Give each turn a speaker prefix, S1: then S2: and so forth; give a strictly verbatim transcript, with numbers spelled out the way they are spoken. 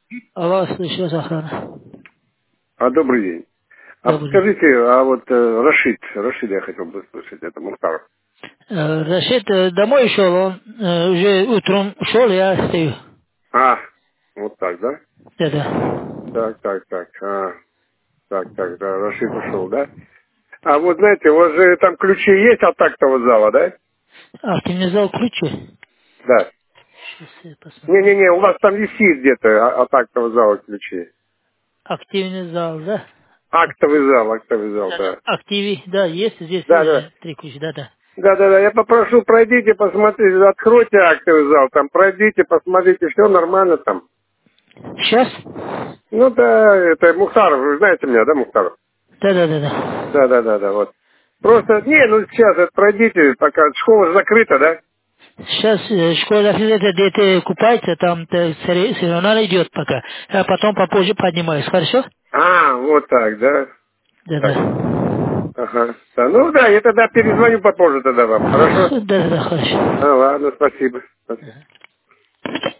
S1: Алло, слышу вас, охрана.
S2: А, добрый день. А
S1: Добрый день.
S2: подскажите, а вот э, Рашид, Рашид я хотел бы слышать, это Мухтар.
S1: Э, Рашид э, домой шел, он э, уже утром шел, я стою.
S2: А, вот так, да?
S1: Да-да.
S2: Так, так, так, а, так, так, да, Рашид ушел, да? А вот знаете, у вас же там ключи есть от тактового зала, да?
S1: А, ты мне дал ключи?
S2: Да.
S1: Сейчас я посмотрю.
S2: Не-не-не, у вас там висит где-то о- от актового зала ключи.
S1: Активный зал, да?
S2: Актовый зал, актовый зал,
S1: Да-да.
S2: да.
S1: Активи, да, есть здесь
S2: Да, да.
S1: э, три ключа, да-да.
S2: Да-да-да, я попрошу, пройдите, посмотрите, откройте актовый зал, там пройдите, посмотрите, все нормально там.
S1: Сейчас?
S2: Ну да, это Мухтар, вы знаете меня, да, Мухтар?
S1: Да-да-да-да.
S2: Да-да-да-да, вот. Просто, не, ну сейчас это пройдите, пока школа же закрыта, да?
S1: Сейчас э, школа это дети купаются, там сигнал идет пока. А потом попозже поднимаюсь, хорошо?
S2: А, вот так, да? Так,
S1: Да-да.
S2: ага. Да, ну да, я тогда перезвоню попозже тогда вам, хорошо?
S1: Да-да-да, хорошо.
S2: А, ладно, спасибо. Спасибо.